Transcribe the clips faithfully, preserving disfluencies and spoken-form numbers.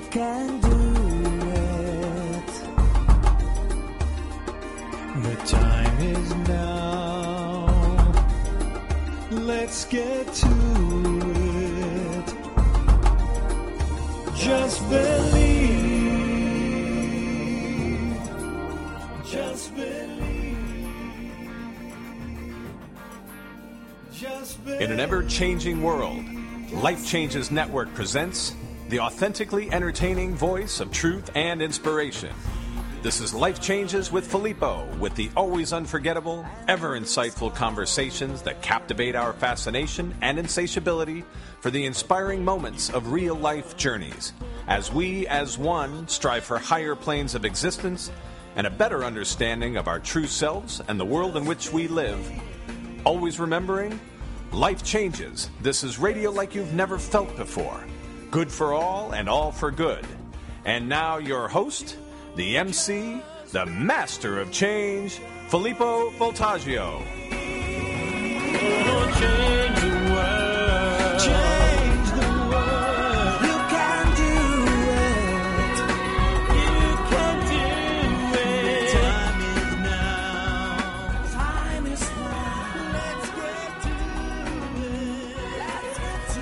can do it. The time is now. Let's get to it. Just believe. Just believe. Just believe. In an ever-changing world, Life Changes Network presents the authentically entertaining voice of truth and inspiration. This is Life Changes with Filippo, with the always unforgettable, ever insightful conversations that captivate our fascination and insatiability for the inspiring moments of real-life journeys, as we, as one, strive for higher planes of existence and a better understanding of our true selves and the world in which we live. Always remembering, life changes. This is radio like you've never felt before. Good for all and all for good. And now your host, the M C, the master of change, Filippo Voltaggio. Oh, change the world. Change the world. You can do it. You can do it. Time is now. Time is now. Let's get to it. Let's get to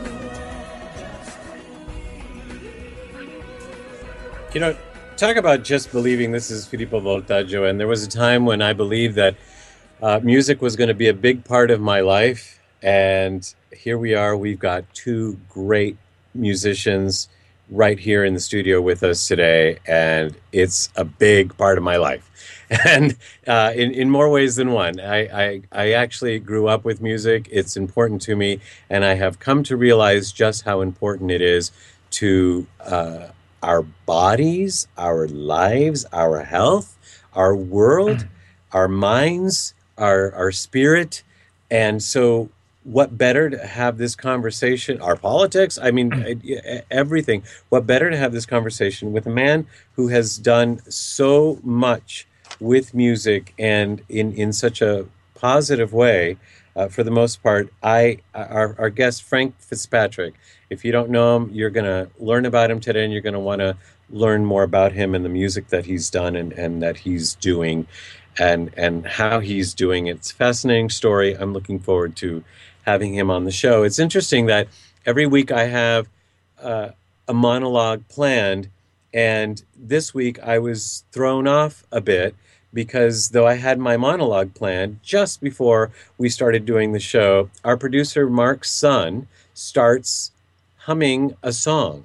it. You know, talk about just believing. This is Filippo Voltaggio, and there was a time when I believed that uh, music was going to be a big part of my life, and here we are. We've got two great musicians right here in the studio with us today, and it's a big part of my life, and uh, in, in more ways than one. I, I, I actually grew up with music. It's important to me, and I have come to realize just how important it is to uh, our bodies, our lives, our health, our world, our minds, our our spirit. And so what better to have this conversation, our politics, I mean, everything. What better to have this conversation with a man who has done so much with music and in, in such a positive way. Uh, for the most part, I our, our guest, Frank Fitzpatrick, if you don't know him, you're going to learn about him today, and you're going to want to learn more about him and the music that he's done and, and that he's doing and and how he's doing it. It's a fascinating story. I'm looking forward to having him on the show. It's interesting that every week I have uh, a monologue planned, and this week I was thrown off a bit because though I had my monologue planned just before we started doing the show, our producer, Mark's son, starts humming a song.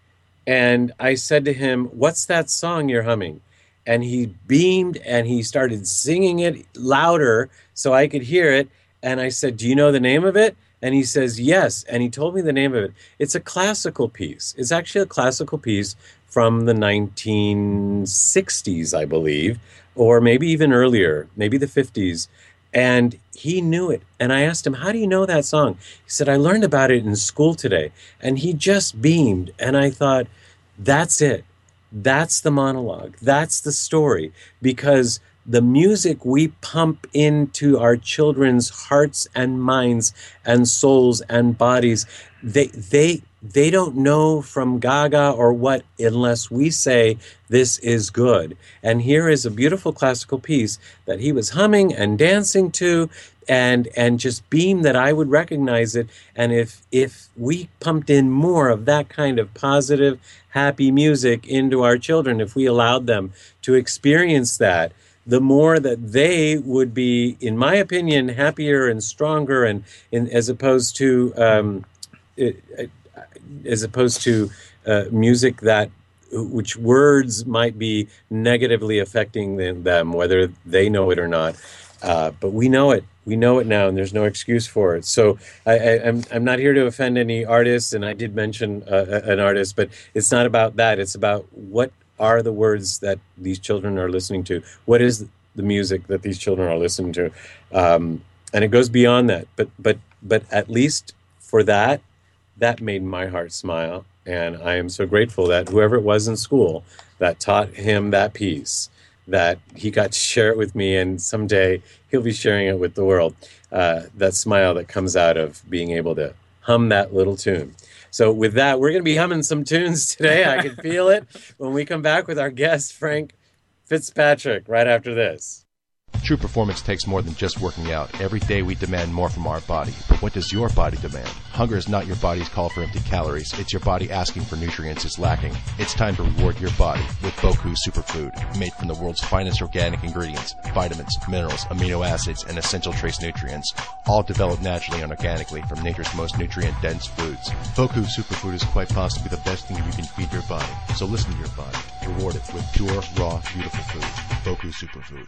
And I said to him, "What's that song you're humming?" And he beamed and he started singing it louder so I could hear it. And I said, "Do you know the name of it?" And he says, "Yes." And he told me the name of it. It's a classical piece. It's actually a classical piece from the nineteen sixties, I believe, or maybe even earlier, maybe the fifties. And he knew it. And I asked him, "How do you know that song?" He said, "I learned about it in school today." And he just beamed. And I thought, that's it. That's the monologue. That's the story. Because the music we pump into our children's hearts and minds and souls and bodies, they they they don't know from Gaga or what unless we say this is good. And here is a beautiful classical piece that he was humming and dancing to and and just beamed that I would recognize it. And if if we pumped in more of that kind of positive, happy music into our children, if we allowed them to experience that, the more that they would be, in my opinion, happier and stronger, and in, as opposed to um, it, it, as opposed to uh, music that which words might be negatively affecting them, them, whether they know it or not. Uh, but we know it. We know it now, and there's no excuse for it. So I, I, I'm I'm not here to offend any artists, and I did mention uh, an artist, but it's not about that. It's about what are the words that these children are listening to? What is the music that these children are listening to? Um, and it goes beyond that. But but but at least for that, that made my heart smile. And I am so grateful that whoever it was in school that taught him that piece, that he got to share it with me, and someday he'll be sharing it with the world. Uh, that smile that comes out of being able to hum that little tune. So with that, we're going to be humming some tunes today. I can feel it when we come back with our guest, Frank Fitzpatrick, right after this. True performance takes more than just working out. Every day we demand more from our body. But what does your body demand? Hunger is not your body's call for empty calories. It's your body asking for nutrients it's lacking. It's time to reward your body with Boku Superfood, made from the world's finest organic ingredients, vitamins, minerals, amino acids, and essential trace nutrients, all developed naturally and organically from nature's most nutrient-dense foods. Boku Superfood is quite possibly the best thing you can feed your body. So listen to your body. Reward it with pure, raw, beautiful food. Boku Superfood.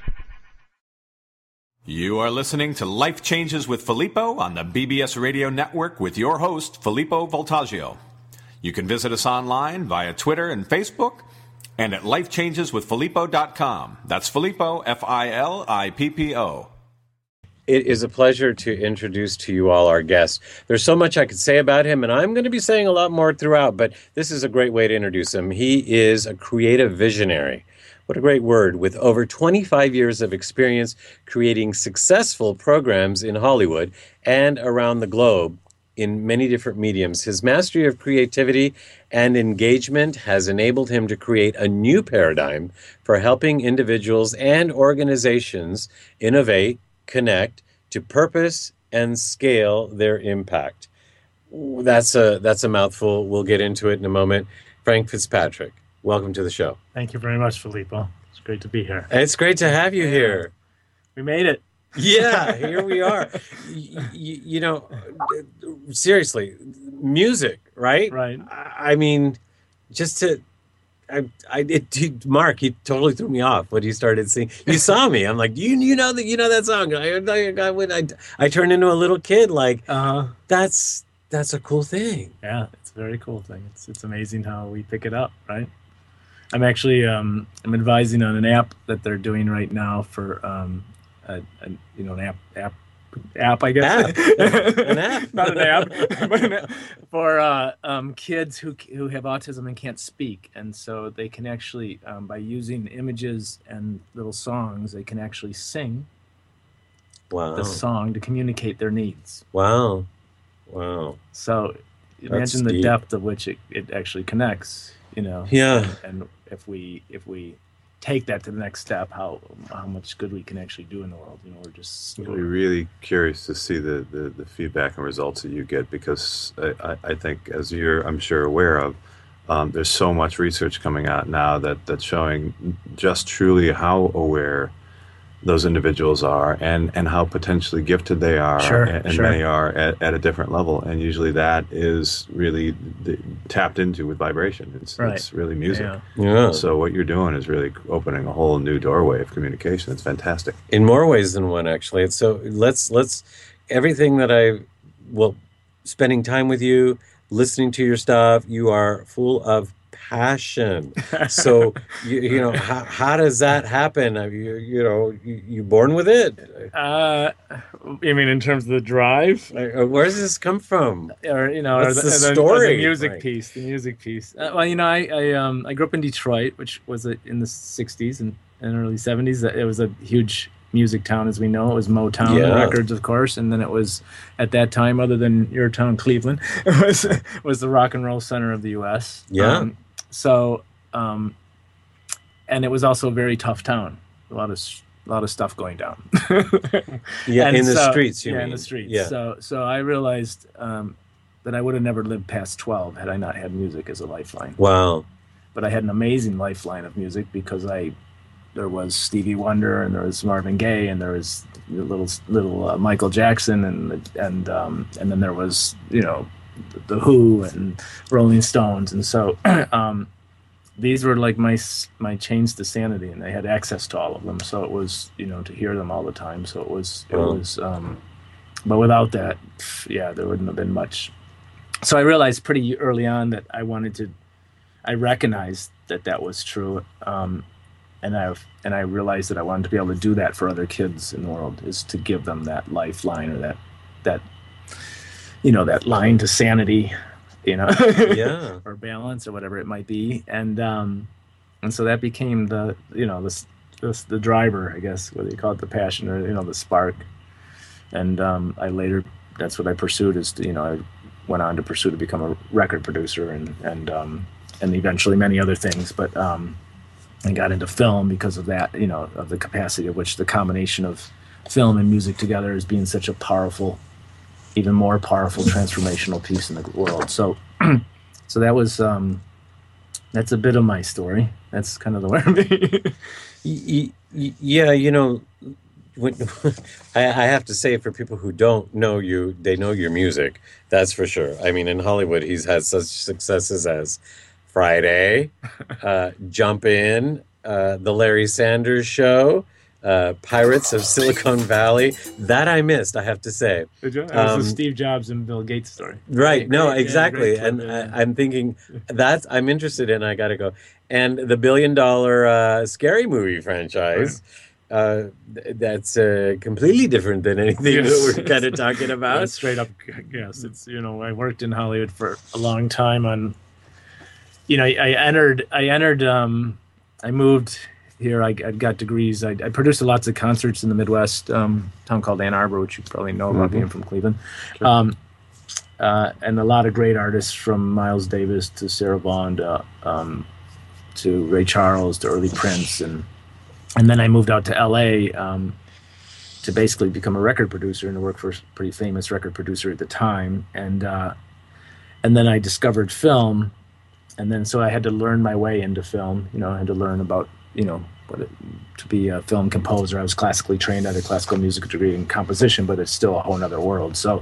You are listening to Life Changes with Filippo on the B B S Radio Network with your host, Filippo Voltaggio. You can visit us online via Twitter and Facebook and at life changes with filippo dot com. That's Filippo, F I L I P P O. It is a pleasure to introduce to you all our guest. There's so much I could say about him, and I'm going to be saying a lot more throughout, but this is a great way to introduce him. He is a creative visionary. What a great word. With over twenty-five years of experience creating successful programs in Hollywood and around the globe in many different mediums, his mastery of creativity and engagement has enabled him to create a new paradigm for helping individuals and organizations innovate, connect to purpose, and scale their impact. That's a, that's a mouthful. We'll get into it in a moment. Frank Fitzpatrick, welcome to the show. Thank you very much, Filippo. It's great to be here. It's great to have you here. We made it. Yeah, here we are. you, you know, seriously, music, right? Right. I, I mean, just to, I, I, it, dude, Mark, he totally threw me off when he started singing. You saw me. I'm like, you, you know that, you know that song. I, I, I, I, I turned into a little kid. Like, Uh-huh. that's that's a cool thing. Yeah, it's a very cool thing. It's it's amazing how we pick it up, right? I'm actually um, I'm advising on an app that they're doing right now for um, a, a you know an app app app I guess App. An app. not an app, but an app for uh, um, kids who who have autism and can't speak, and so they can actually um, by using images and little songs, they can actually sing Wow. the song to communicate their needs. Wow. Wow. So That's imagine the deep. depth of which it, it actually connects, you know. Yeah. And, and if we if we take that to the next step, how how much good we can actually do in the world. You know, we're just I'd be really curious to see the, the, the feedback and results that you get, because I, I, I think, as you're, I'm sure, aware of, um, there's so much research coming out now that, that's showing just truly how aware those individuals are, and, and how potentially gifted they are, Sure, and, and sure. many are at, at a different level. And usually that is really the, tapped into with vibration. It's, Right. it's really music. Yeah. Yeah. So what you're doing is really opening a whole new doorway of communication. It's fantastic. In more ways than one, actually. And so let's let's everything that I well, spending time with you, listening to your stuff, you are full of passion. So you, you know how, how does that happen? Are you, you know you, you born with it? Uh, you mean in terms of the drive, Like, uh, where does this come from? or you know, What's or the or or story, the music Frank? piece, the music piece. Uh, well, you know, I I um I grew up in Detroit, which was a, in the sixties and, and early seventies. It was a huge music town, as we know. It was Motown Yeah. Records, of course, and then it was at that time, other than your town, Cleveland, it was was the rock and roll center of the U S. Yeah. Um, so, um, and it was also a very tough town. A lot of s- a lot of stuff going down. Yeah, And in the so- streets. You yeah, mean? in the streets. Yeah. So, so I realized um, that I would have never lived past twelve had I not had music as a lifeline. Wow. But I had an amazing lifeline of music, because I there was Stevie Wonder, and there was Marvin Gaye, and there was little little uh, Michael Jackson, and and um, and then there was you know the Who and Rolling Stones, and so um, these were like my s- my chains to sanity, and I had access to all of them. So it was you know to hear them all the time. So it was it Wow. was, um, but without that, yeah, there wouldn't have been much. So I realized pretty early on that I wanted to. I recognized that that was true, um, and I and I realized that I wanted to be able to do that for other kids in the world, is to give them that lifeline, or that that you know that line to sanity, you know, Yeah. or balance, or whatever it might be, and um, and so that became the you know the the, the driver, I guess, whether you call it the passion or you know the spark, and um, I later that's what I pursued, is to, you know I went on to pursue to become a record producer and and um, and eventually many other things. But um, I got into film because of that, you know, of the capacity of which the combination of film and music together is being such a powerful, even more powerful transformational piece in the world. So, so that was um, that's a bit of my story. That's kind of the way. Y- y- Yeah, you know, when, I, I have to say, for people who don't know you, they know your music. That's for sure. I mean, in Hollywood, he's had such successes as Friday, uh, Jump In, uh, The Larry Sanders Show, uh, Pirates of Silicon Valley. That I missed, I have to say. That was Um, the Steve Jobs and Bill Gates story. Right. Great, No, great, yeah, exactly. great And clip, yeah. I, I'm thinking that's I'm interested in. I got to go. And the billion dollar uh, scary movie franchise. Uh, th- that's uh, completely different than anything Yes. that we're kind of talking Yeah, about. straight up, yes. It's, you know, I worked in Hollywood for a long time on, you know, I, I entered, I entered, um, I moved here. I, I got degrees. I, I produced lots of concerts in the Midwest, um, town called Ann Arbor, which you probably know about being from Cleveland. Um, uh, and a lot of great artists from Miles Davis to Sarah Vaughan to, um, to Ray Charles to early Prince. And, and then I moved out to L A, um, to basically become a record producer and to work for a pretty famous record producer at the time. And uh, and then I discovered film, and then so I had to learn my way into film. You know, I had to learn about, you know, what it, to be a film composer. I was classically trained. I had a classical music degree in composition, but it's still a whole other world. So,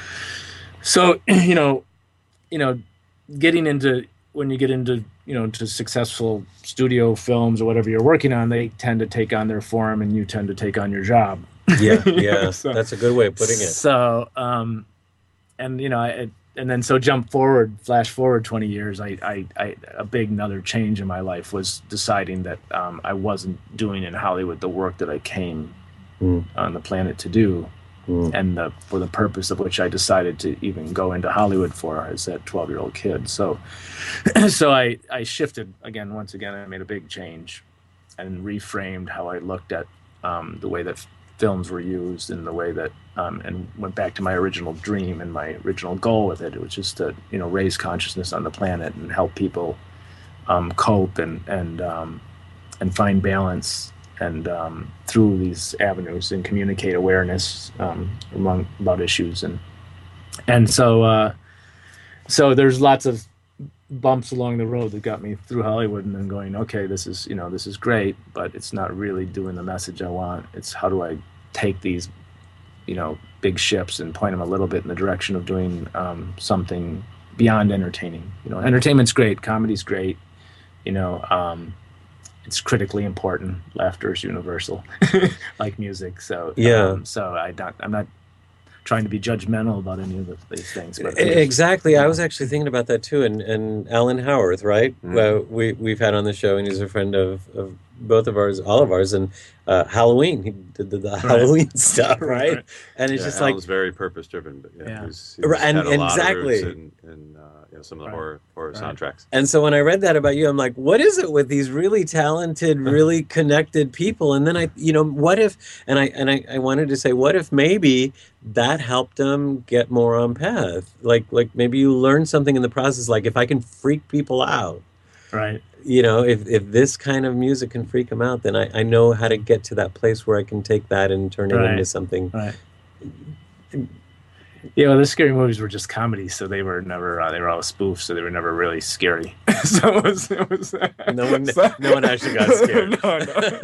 so you know, you know, getting into when you get into you know to successful studio films or whatever you're working on, they tend to take on their form, and you tend to take on your job. Yeah, yeah. So- That's a good way of putting it. So, um, and you know, I, and then so jump forward, flash forward twenty years. I, I, I, a big another change in my life was deciding that um, I wasn't doing in Hollywood the work that I came Mm. on the planet to do, Mm. and the, for the purpose of which I decided to even go into Hollywood for as that twelve-year-old kid. So, so I, I shifted again. Once again, I made a big change, and reframed how I looked at um, the way that films were used and the way that um, and went back to my original dream and my original goal with it, which is to you know raise consciousness on the planet and help people um, cope and and um, and find balance and um, through these avenues and communicate awareness um, among about issues and and so uh, so there's lots of bumps along the road that got me through Hollywood and then going, okay, this is, you know, this is great, but it's not really doing the message I want. It's how do I take these, you know, big ships and point them a little bit in the direction of doing um, something beyond entertaining. You know, entertainment's great, comedy's great, you know, um, it's critically important. Laughter is universal, like music. So Yeah. um, so I don't, I'm not trying to be judgmental about any of the, these things. But E- Exactly. I was actually thinking about that too. And, and Alan Howarth, right? Mhm. Well, we, we've had on the show, and he's a friend of, of both of ours, all of ours, and uh, Halloween. He did the, the Halloween stuff, right? Right. And it's Yeah, just like, Alan's very purpose driven, but yeah, Yeah. he's, he's Right, and- had a lot exactly. of roots in, in uh, you know, some of the Right. horror horror Right. soundtracks. and so when I read that about you, I'm like, what is it with these really talented, really connected people? And then I, you know, what if, and I, and I, I wanted to say, what if maybe that helped them get more on path? Like, like maybe you learn something in the process. Like if I can freak people out, right. you know, if, if this kind of music can freak them out, then I, I know how to get to that place where I can take that and turn it Right. into something. Right. Yeah, well, the scary movies were just comedies, so they were never uh, they were all spoofs, so they were never really scary. so it was, it was No one, so- no one actually got scared. no,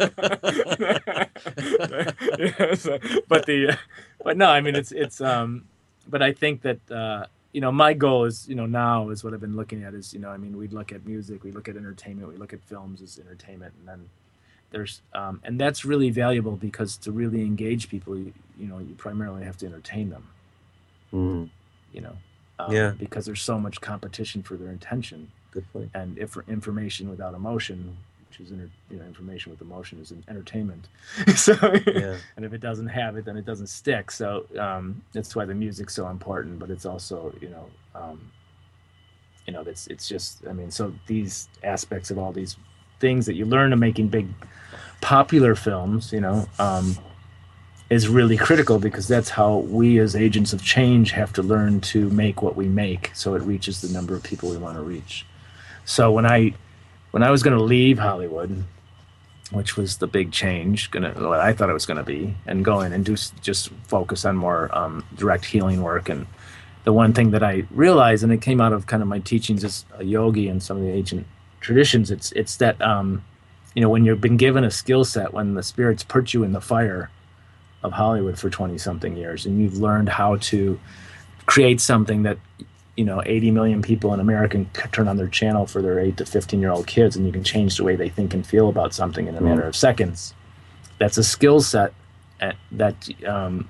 no. Yeah, so- but the, uh, but no, I mean it's it's um, but I think that uh, you know my goal is you know now is what I've been looking at is you know I mean we look at music, we look at entertainment, we look at films as entertainment, and then there's um, and that's really valuable because to really engage people, you, you know, you primarily have to entertain them. Mm, You know, um, Yeah. because there's so much competition for their attention, good point. and if information without emotion, which is inter, you know information with emotion is entertainment. so Yeah. and if it doesn't have it, then it doesn't stick. So um, that's why the music's so important. But it's also you know um, you know it's it's just I mean so these aspects of all these things that you learn to making big popular films, you know. Um, is really critical, because that's how we as agents of change have to learn to make what we make so it reaches the number of people we want to reach. So when I when I was going to leave Hollywood, which was the big change, gonna what I thought it was going to be, and go in and do just focus on more um, direct healing work. And the one thing that I realized, and it came out of kind of my teachings as a yogi and some of the ancient traditions, it's it's that um, you know, when you've been given a skill set, when the spirits put you in the fire of Hollywood for twenty something years, and you've learned how to create something that, you know, eighty million people in America can turn on their channel for their eight to fifteen year old kids, and you can change the way they think and feel about something in a matter of seconds. That's a skill set that um,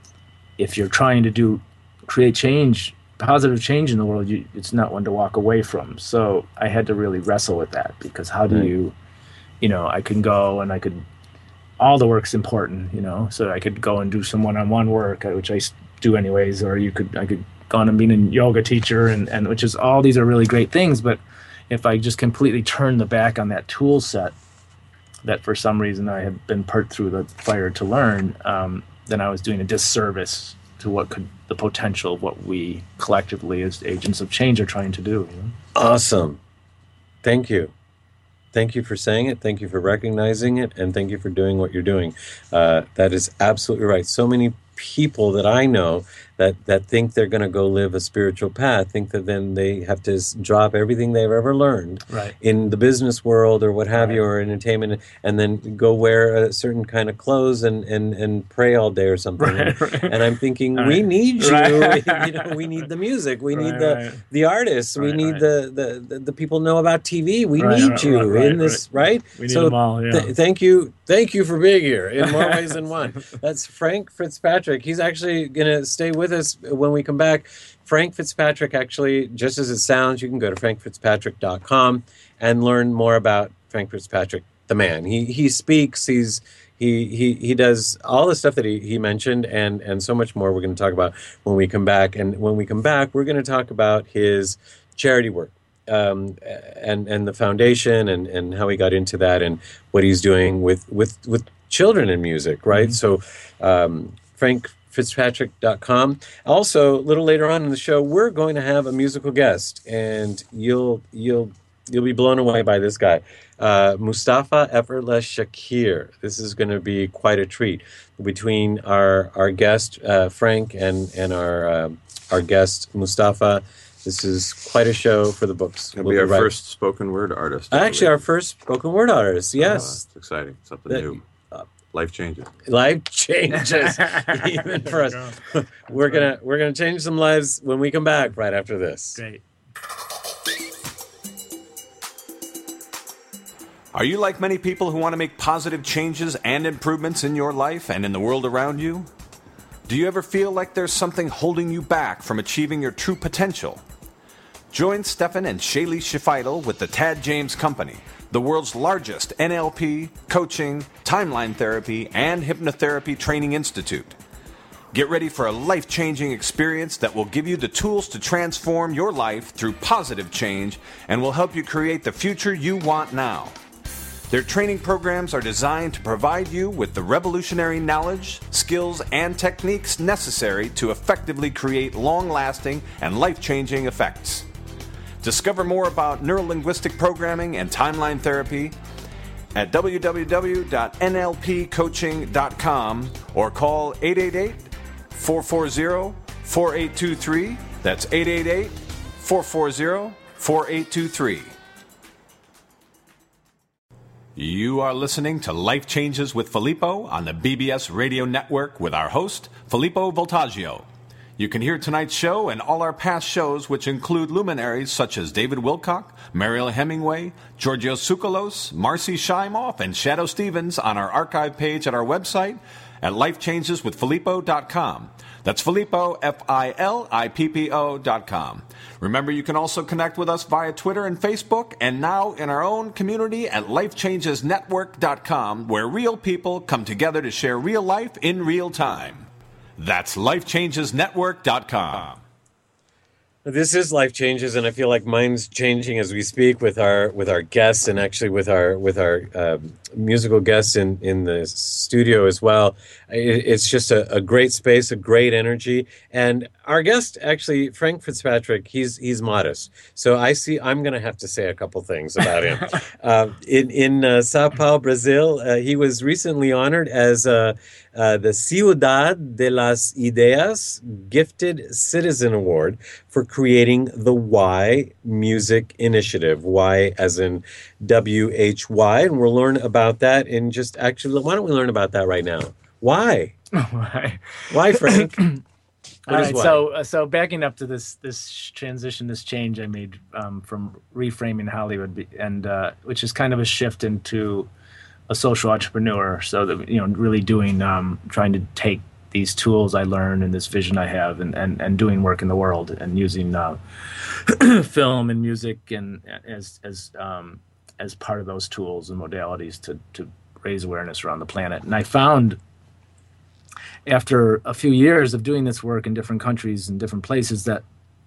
if you're trying to do, create change, positive change in the world, you, it's not one to walk away from. So I had to really wrestle with that, because how do you, you know, I can go and I could, all the work's important, you know, so I could go and do some one-on-one work, which I do anyways, or you could, I could go on and be a yoga teacher, and, and which is, all these are really great things. But if I just completely turn the back on that tool set that for some reason I had been put through the fire to learn, um, then I was doing a disservice to what could, the potential of what we collectively as agents of change are trying to do. You know? Awesome. Thank you. Thank you for saying it. Thank you for recognizing it. And thank you for doing what you're doing. Uh, that is absolutely right. So many people that I know that, that think they're going to go live a spiritual path think that then they have to s- drop everything they've ever learned Right. in the business world or what have Right. you, or entertainment, and then go wear a certain kind of clothes and, and, and pray all day or something. Right, and, right. and I'm thinking, Right. we need you. Right. You know, we need the music. We need Right, the right. the artists. we Right, need right. the, the, the the people know about T V. We Right, need right, you right, in this, right? We need so them all, yeah. th- thank you, thank you for being here in more ways than one. That's Frank Fitzpatrick. He's actually going to stay with us when we come back. Frank Fitzpatrick, actually, just as it sounds, you can go to frank fitzpatrick dot com and learn more about Frank Fitzpatrick, the man. He he speaks. He's he he he does all the stuff that he, he mentioned, and and so much more. We're going to talk about when we come back. And when we come back, we're going to talk about his charity work. Um, and and the foundation, and, and how he got into that, and what he's doing with with, with children in music, right? Mm-hmm. So um, frank fitzpatrick dot com. Also, a little later on in the show, we're going to have a musical guest, and you'll you'll you'll be blown away by this guy, uh, Mustafa Effortless Shakir. This is going to be quite a treat. Between our our guest uh, Frank and and our uh, our guest Mustafa, this is quite a show for the books. It'll We'll be our right- first spoken word artist. I Actually, our believe. first spoken word artist. Yes, Uh, it's exciting. Something That- new. Life changes. life changes even for us. We're gonna we're gonna change some lives when we come back right after this. Great. Are you like many people who want to make positive changes and improvements in your life and in the world around you? Do you ever feel like there's something holding you back from achieving your true potential? Join Stefan and Shaylee Shifidel with the Tad James Company, the world's largest N L P, coaching, timeline therapy, and hypnotherapy training institute. Get ready for a life-changing experience that will give you the tools to transform your life through positive change and will help you create the future you want now. Their training programs are designed to provide you with the revolutionary knowledge, skills, and techniques necessary to effectively create long-lasting and life-changing effects. Discover more about neurolinguistic programming and timeline therapy at w w w dot n l p coaching dot com or call eight eight eight, four four zero, four eight two three. That's eight eight eight, four four zero, four eight two three. You are listening to Life Changes with Filippo on the B B S Radio Network with our host, Filippo Voltaggio. You can hear tonight's show and all our past shows, which include luminaries such as David Wilcock, Mariel Hemingway, Georgios Tsoukalos, Marcy Shimoff, and Shadow Stevens on our archive page at our website at life changes with filippo dot com. That's Filippo, F I L I P P O dot com. Remember, you can also connect with us via Twitter and Facebook, and now in our own community at life changes network dot com, where real people come together to share real life in real time. That's life changes network dot com. This is Life Changes, and I feel like mine's changing as we speak with our with our guests, and actually with our with our um, musical guests in, in the studio as well. It, it's just a, a great space, a great energy, and our guest actually, Frank Fitzpatrick, he's he's modest, so I see I'm going to have to say a couple things about him. uh, in in uh, Sao Paulo, Brazil, uh, he was recently honored as uh, uh, the Ciudad de las Ideas Gifted Citizen Award for creating the Y Music Initiative. Y as in W H Y, and we'll learn about that in just actually. Why don't we learn about that right now? Why? Why? Why, Frank? All is right, Y? so uh, so backing up to this this transition, this change I made um, from reframing Hollywood, be- and uh, which is kind of a shift into a social entrepreneur. So that you know, really doing, um, trying to take these tools I learned and this vision I have, and, and, and doing work in the world, and using uh, film and music and as as um, as part of those tools and modalities to to raise awareness around the planet. And I found, after a few years of doing this work in different countries and different places, that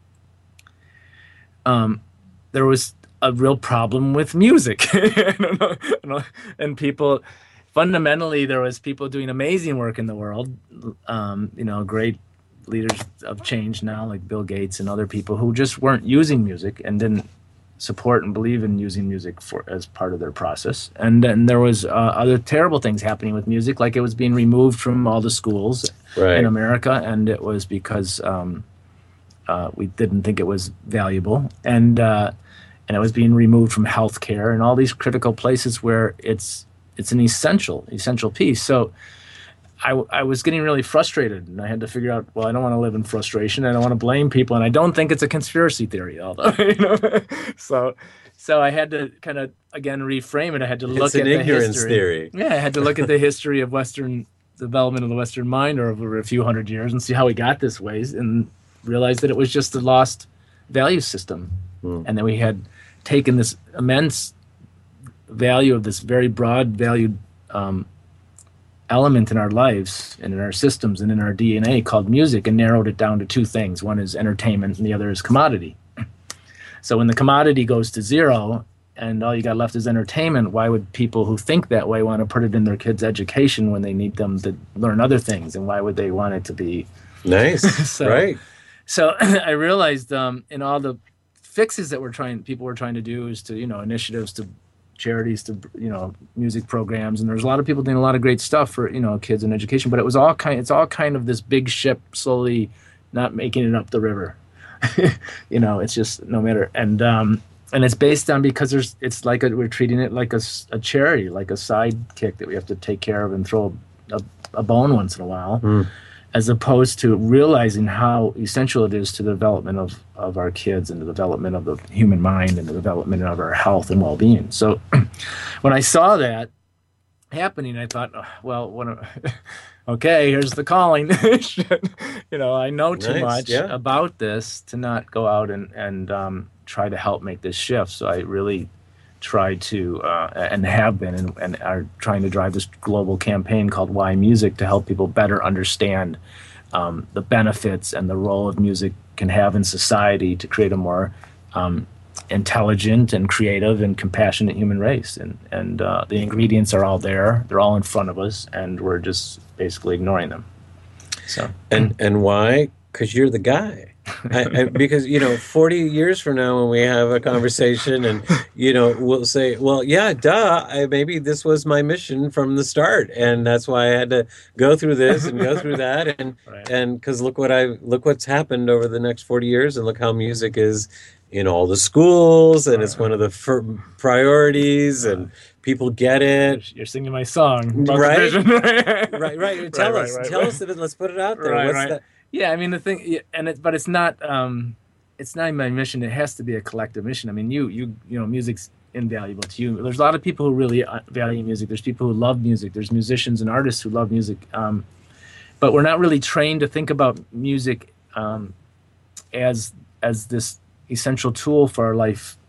um, there was a real problem with music. I don't know, I don't know. And people, fundamentally, there was people doing amazing work in the world, um, you know, great leaders of change now, like Bill Gates and other people, who just weren't using music and didn't support and believe in using music for as part of their process. And then there was uh, other terrible things happening with music, like it was being removed from all the schools Right. in America, and it was because um, uh, we didn't think it was valuable, and uh, and it was being removed from healthcare and all these critical places where it's it's an essential essential piece. So I, I was getting really frustrated, and I had to figure out, well, I don't want to live in frustration. I don't want to blame people, and I don't think it's a conspiracy theory, although, you know. so, so I had to kind of again reframe it. I had to look It's an at the ignorance history. theory. Yeah, I had to look at the history of Western development of the Western mind over a few hundred years and see how we got this ways, and realize that it was just a lost value system, Hmm. and that we had taken this immense value of this very broad valued um, element in our lives and in our systems and in our D N A called music, and narrowed it down to two things. One is entertainment and the other is commodity. So when the commodity goes to zero and all you got left is entertainment, why would people who think that way want to put it in their kids' education when they need them to learn other things? And why would they want it to be? Nice. So- Right. So I realized um, in all the fixes that we're trying, people were trying to do, is to, you know, initiatives to charities to, you know, music programs, and there's a lot of people doing a lot of great stuff for, you know, kids and education, but it was all kind it's all kind of this big ship slowly not making it up the river. You know, it's just no matter, and um and it's based on, because there's it's like a, we're treating it like a, s- a charity, like a sidekick that we have to take care of and throw a, a bone once in a while, Mm. as opposed to realizing how essential it is to the development of, of our kids and the development of the human mind and the development of our health and well-being. So when I saw that happening, I thought, oh, well, what a, okay, here's the calling. You know, I know too Nice, much yeah. about this to not go out and, and um, try to help make this shift. So I really try to, uh, and have been, and, and are trying to drive this global campaign called Why Music to help people better understand um, the benefits and the role of music can have in society to create a more um, intelligent and creative and compassionate human race. And, and uh, the ingredients are all there. They're all in front of us, and we're just basically ignoring them. So, And and why? Because you're the guy. I, I, because you know, forty years from now, when we have a conversation, and you know, we'll say, "Well, yeah, duh. I, maybe this was my mission from the start, and that's why I had to go through this and go through that, and Right. and because look what I look what's happened over the next forty years, and look how music is in all the schools, and it's one of the fir- priorities, and people get it." you're singing my song, about the Right. vision. Right, right. Tell right, us, right, tell right. us. Let's put it out there. Right, What's right. that? Yeah, I mean the thing, yeah, and it, but it's not, um, it's not my mission. It has to be a collective mission. I mean, you, you, you know, music's invaluable to you. There's a lot of people who really uh, value music. There's people who love music. There's musicians and artists who love music. Um, but we're not really trained to think about music um, as as this essential tool for our life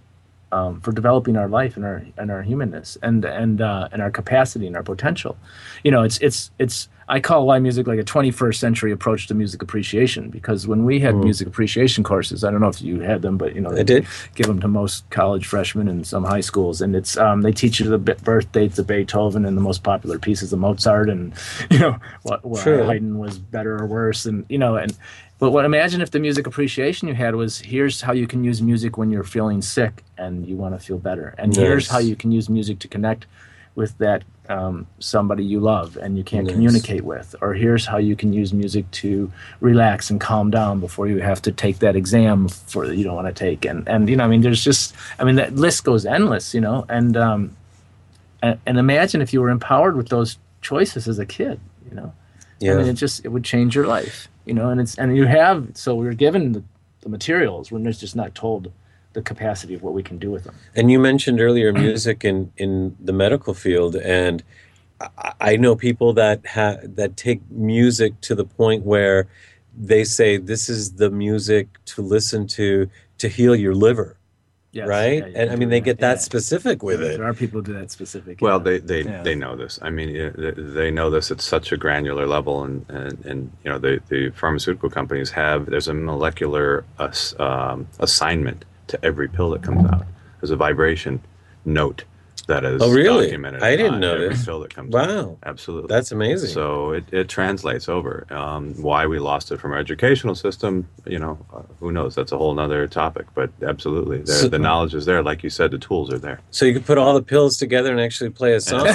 um, for developing our life and our and our humanness and and uh, and our capacity and our potential. You know, it's it's it's. I call live music like a twenty-first century approach to music appreciation, because when we had Mm. music appreciation courses, I don't know if you had them, but you know, I they did. give them to most college freshmen and some high schools, and it's um, they teach you the bi- birth dates of Beethoven and the most popular pieces of Mozart, and you know what, what True. Haydn was better or worse, and you know, and but what imagine if the music appreciation you had was, here's how you can use music when you're feeling sick and you want to feel better, and here's Nice. how you can use music to connect with that um, somebody you love and you can't Nice. communicate with, or here's how you can use music to relax and calm down before you have to take that exam for you don't want to take, and and you know, I mean, there's just, I mean, that list goes endless, you know, and um, and, and imagine if you were empowered with those choices as a kid, you know, Yeah. I mean, it just it would change your life, you know, and it's and you have so we were given the, the materials, we're just not told the capacity of what we can do with them. And you mentioned earlier music in, in the medical field, and I, I know people that ha- that take music to the point where they say this is the music to listen to to heal your liver, Yes, right? yeah, you And can I mean, do they get that yeah. specific with it. There are people who do that specific. Well, yeah. they they, Yeah. they know this. I mean, yeah, they, they know this at such a granular level, and and, and you know, the, the pharmaceutical companies have, there's a molecular ass, um, assignment to every pill that comes out. There's a vibration note that is Oh, really? documented I didn't on know every this. pill that comes out. Wow. Absolutely. That's amazing. So it, it translates over. Um, why we lost it from our educational system, you know, uh, who knows? That's a whole nother topic. But absolutely, there, So- the knowledge is there. Like you said, the tools are there. So you could put all the pills together and actually play a song.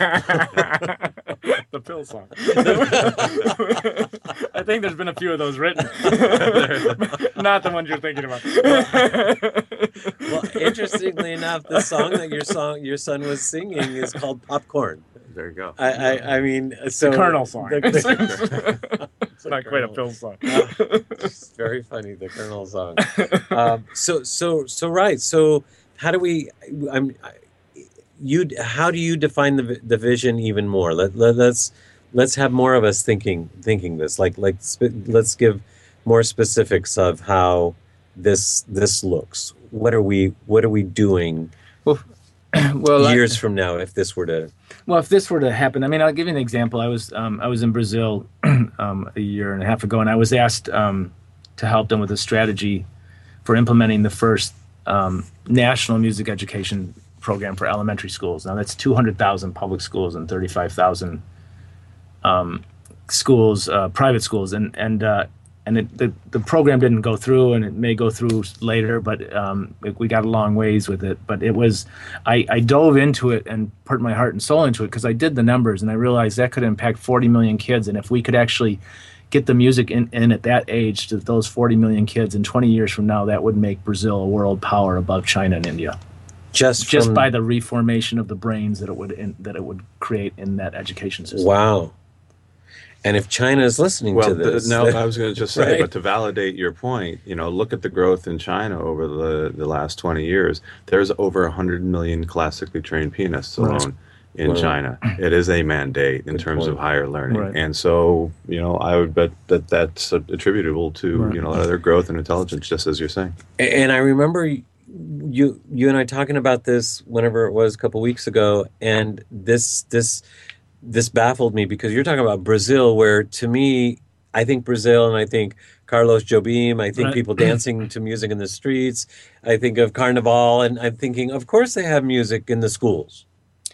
The pill song. I think there's been a few of those written. Not the ones you're thinking about. Well, interestingly enough, the song that your song your son was singing is called Popcorn. There you go. I I, I mean, so The Colonel song. the- the- It's not quite a pill song. It's very funny, the Colonel song. Um, so so so right. So how do we? I'm you. How do you define the vi- the vision even more? Let, let let's let's have more of us thinking thinking this. Like like sp- let's give more specifics of how this this looks. What are we What are we doing Well, well, I- years from now if this were to? Well, if this were to happen, I mean, I'll give you an example. I was um, I was in Brazil um, a year and a half ago, and I was asked um, to help them with a strategy for implementing the first um, national music education program for elementary schools. Now, that's two hundred thousand public schools and thirty-five thousand um, schools, uh, private schools, and and uh, and it, the the program didn't go through, and it may go through later, but um, it, we got a long ways with it. But it was, I, I dove into it and put my heart and soul into it because I did the numbers, and I realized that could impact forty million kids, and if we could actually get the music in, in at that age to those forty million kids in twenty years from now, that would make Brazil a world power above China and India. Just Just from, by the reformation of the brains that it would in, that it would create in that education system. wow. And if China is listening Well, to this, th- no, I was going to just say, Right. but to validate your point, you know, look at the growth in China over the, the last twenty years. There's over one hundred million classically trained pianists Right. alone in Wow. China. It is a mandate in terms of point. higher learning. Right. And so, you know, I would bet that that's attributable to, Right. you know, their growth and intelligence, just as you're saying. And I remember you you and I talking about this whenever it was a couple weeks ago, and this this this baffled me because you're talking about Brazil, where to me, I think Brazil and I think Carlos Jobim, I think Right. people dancing to music in the streets, I think of Carnival, and I'm thinking, of course they have music in the schools.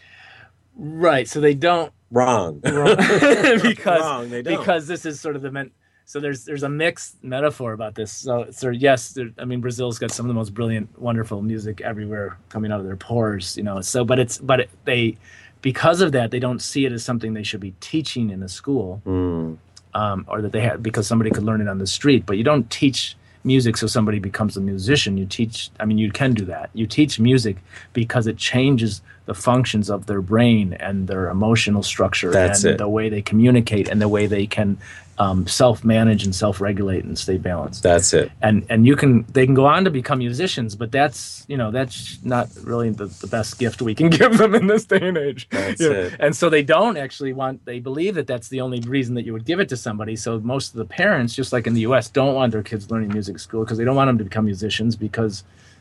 Right. So they don't Wrong. because Wrong, they don't. because this is sort of the men- so there's there's a mixed metaphor about this. So so yes, there, I mean Brazil's got some of the most brilliant, wonderful music everywhere coming out of their pores, you know. So but it's but it, they because of that they don't see it as something they should be teaching in a school, Mm. um, or that they have because somebody could learn it on the street. But you don't teach music so somebody becomes a musician. You teach. I mean, you can do that. You teach music because it changes the functions of their brain and their emotional structure That's and it. the way they communicate and the way they can um, self-manage and self-regulate and stay balanced. That's it. and and you can they can go on to become musicians, but that's you know that's not really the, the best gift we can give them in this day and age. That's You know, it. And so they don't actually want. They believe that that's the only reason that you would give it to somebody. So most of the parents, just like in the U S, don't want their kids learning music at school because they don't want them to become musicians because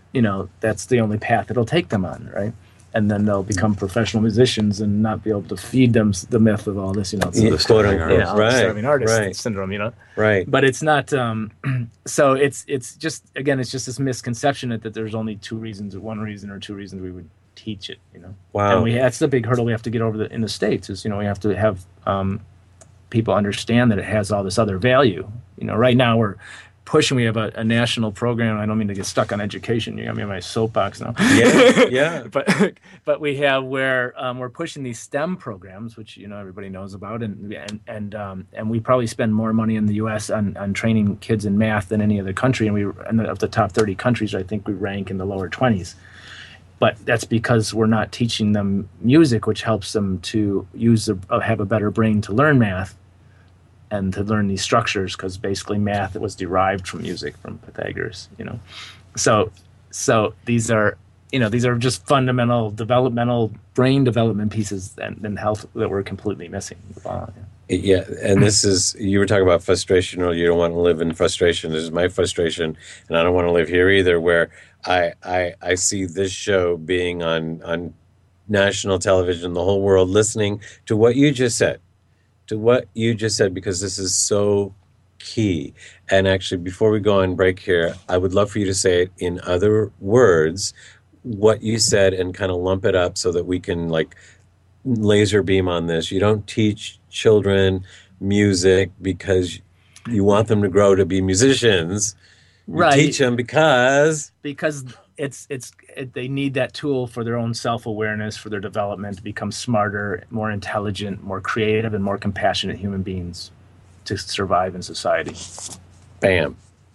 you know, that's the only path it'll take them on, right? And then they'll become professional musicians and not be able to feed them s- the myth of all this, you know, it's Yeah, the quote-unquote, starving, you know, right, starving artist right. syndrome, you know. Right. But it's not. Um, so it's it's just again, it's just this misconception that, that there's only two reasons, or one reason, or two reasons we would teach it, you know. Wow. And we that's the big hurdle we have to get over the, in the States is, you know, we have to have um, people understand that it has all this other value. You know, right now we're pushing. We have a, a national program. I don't mean to get stuck on education. You got me in my soapbox now. Yeah, yeah. but but we have where um, we're pushing these STEM programs, which you know everybody knows about, and and and um, and we probably spend more money in the U S on, on training kids in math than any other country. And we and of the top thirty countries, I think we rank in the lower twenties. But that's because we're not teaching them music, which helps them to use the, uh, have a better brain to learn math and to learn these structures, because basically math was derived from music, from Pythagoras, you know. So so these are, you know, these are just fundamental developmental brain development pieces and, and health that we're completely missing. Wow, yeah. Yeah, and this is, you were talking about frustration, or you don't want to live in frustration. This is my frustration, and I don't want to live here either, where I I, I see this show being on, on national television, the whole world listening to what you just said, to what you just said, because this is so key. And actually, before we go on break here, I would love for you to say it in other words, what you said, and kind of lump it up so that we can like laser beam on this. You don't teach children music because you want them to grow to be musicians. You Right. teach them because because it's it's it, they need that tool for their own self-awareness, for their development, to become smarter, more intelligent, more creative, and more compassionate human beings to survive in society. bam.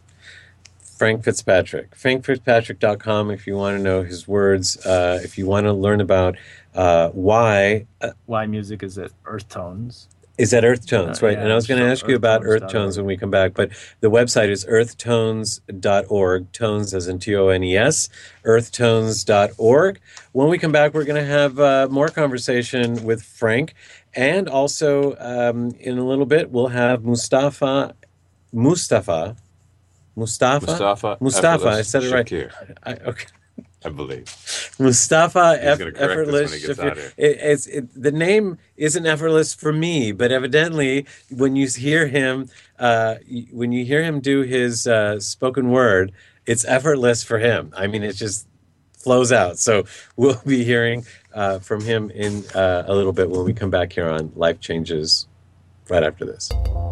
Frank Fitzpatrick. frank fitzpatrick dot com if you want to know his words, uh, if you want to learn about uh, why. Uh, Why music is at Earth Tones. is that Earth Tones, Uh, right? yeah, And I was going to so ask you about earth tones Earth dot Tones org. when we come back, but the website is earth tones dot org, tones as in T O N E S, earth tones dot org. When we come back, we're going to have uh, more conversation with Frank, and also um, in a little bit, we'll have Mustafa, Mustafa, Mustafa, Mustafa, Mustafa. I Effortless said it right. Shakir, I, okay. I believe. Mustafa He's Eff- gonna correct us when Effortless he gets Shafir. out here. It, it's it, the name isn't effortless for me, but evidently when you hear him, uh, y- when you hear him do his uh, spoken word, it's effortless for him. I mean, it just flows out. So we'll be hearing uh, from him in uh, a little bit when we come back here on Life Changes, right after this.